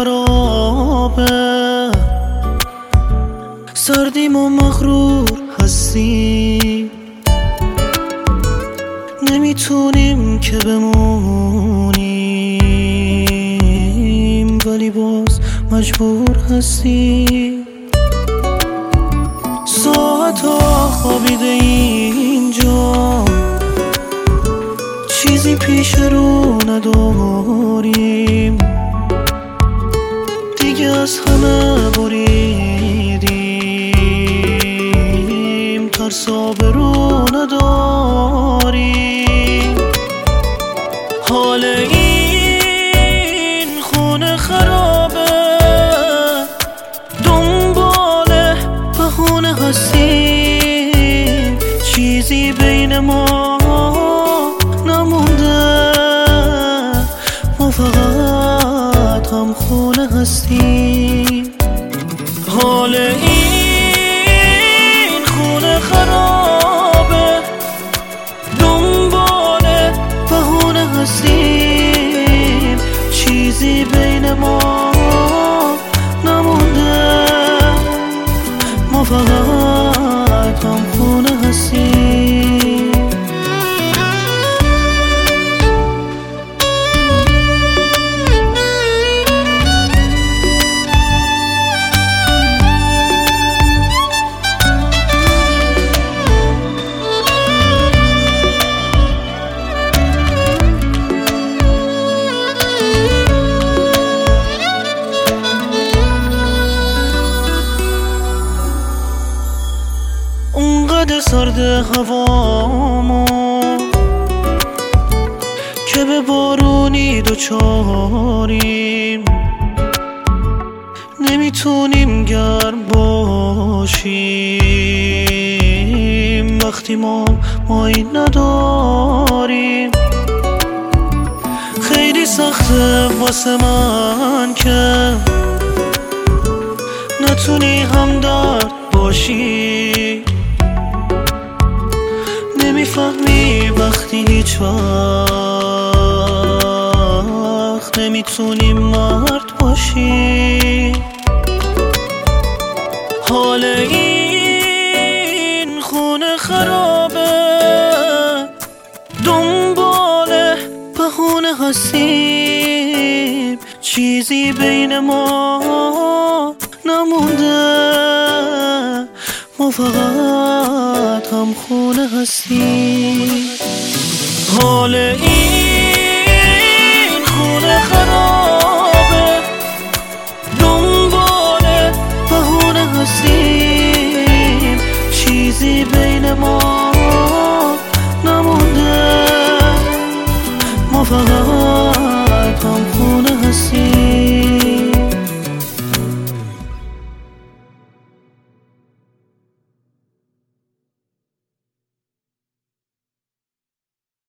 خرابه، سردیم و مغرور هستیم، نمیتونیم که بمونیم ولی باز مجبور هستیم. ساعتا خوابیده اینجا، چیزی پیش رو نداریم، دیگه از همه بریدیم، ترس آبرو نداریم. حال این خونه خرابه، دنبال بهونه هستیم، چیزی بین ما نمونده، ما فقط هم خونه هستیم. حال این خونه خرابه، دنبال بهونه هستیم، چیزی بین ما نمونده، ما فقط هم خونه هستیم. اونقدر سرد هوامو که به بارونی دوچاریم، نمیتونیم گرم باشیم وقتی ما مایی نداریم. خیلی سخته واسه من که نتونی همدرد باشی، نمیفهمی وقتی هیچ وقت نمیتونی مرد باشی. حال این خونه خرابه، دنبال بهونه هستیم، چیزی بین ما نمونده، ما فقط هم خونه هستیم. حال این خونه خرابه، دنبال بهونه هستیم، چیزی بین ما نمونده، ما فقط